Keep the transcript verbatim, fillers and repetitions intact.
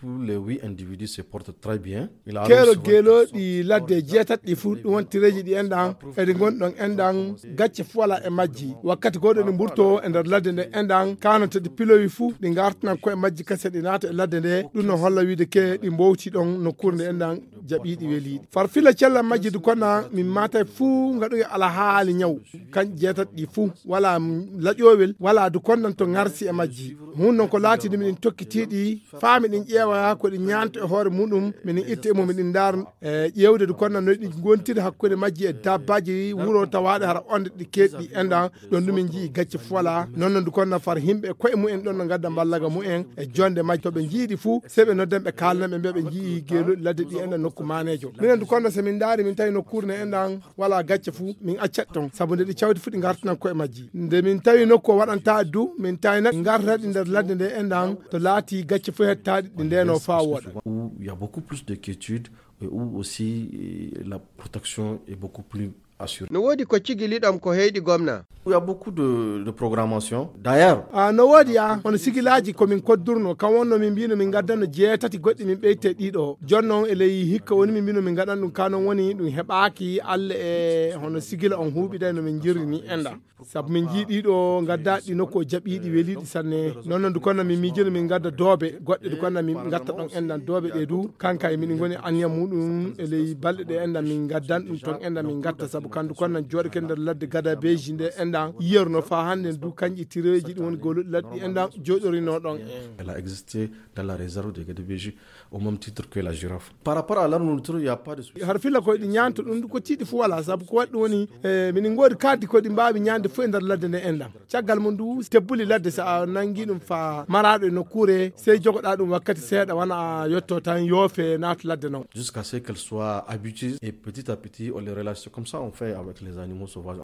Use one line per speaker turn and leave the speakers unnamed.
tous les huit individus se portent très bien.
Kero gelo di ladde jeta di fu won tireji di endan e di gondon endan gacce fuala e majji wakkati godo ni burto e der ladde de endan kanata di pilowi fu di gartnan ko e majji kase di nata e ladde de dun no holla wiide ke di mbowti don no kurde endan jabidi weli farfila cella majji du konna min mata fu ngadu ala haali nyaw kan jeta di fu wala lajowel wala du konnan to ngarsi e majji hunnon ko laati di min tokkitidi faami din ƴeewa ko di nyanto e hoore mudum min itte mo min dar ƴewde du konnan no di gontide hakkude majji e dabbaji wuro tawaade har onde di keddi enda don dum min ji gacce fola non non du konna far himbe ko e mu en don no gadda ballaga mu en e jonde majji to be jiidi fu sebe no dembe kalna be be ji gelo ladde di enda nokku manejo min du konna se min daari min tawi no kurne enda wala gacce fu min accat ton sabu de di cawdi fudi gartana ko e majji nde min tawi nokku wadanta du min tawi nak garta di der ladde de enda to laati gacce fu hettaade di ndeno fa woda.
Il y a beaucoup plus de quiétude et où aussi la protection est beaucoup plus assurée.
No wodi ko cigilidam ko heydi gomna.
Il y a beaucoup de, de programmation. D'ailleurs,
ah no wodi ya on sigilaji ko min koddurno kan wonno min bino min gaddano jeetati goddi min beyte dido jonnon ele hikka woni min bino min gadan dum kanon woni dum hebaaki alle e hono sigila on huubida no min jirni enda sabu min jiidi do gadda di nokko jabidi welidi sanne non non du konna min mijino min gadda doobe godde du konna min gatta don endan doobe de du kanka e min ngoni anya mudum ele balde de endan min gaddan dum ton endan min gatta sabu kandu konna jodi kender ladde gada beji de endan yerno fa hande du kanji tireji won golu laddi endan jodori no don.
Elle a existé dans la réserve de Gadebeji au même titre que la girafe. Par rapport à la nourriture, il y a pas de souci.
Har filla ko di nyanto dum ko tidi fu wala sabu ko waddi woni min ngodi kaddi ko di mbaabi nyande fu ender ladde ne endan ciagal mun du tebbuli ladde sa nangi dum fa marado no kure sey jogoda dum wakkati seeda wana yotto tan yofe nat ladde non
jusqu'à ce qu'elle soit habituée et petit à petit on les relâche comme ça on fait avec les animaux sauvages.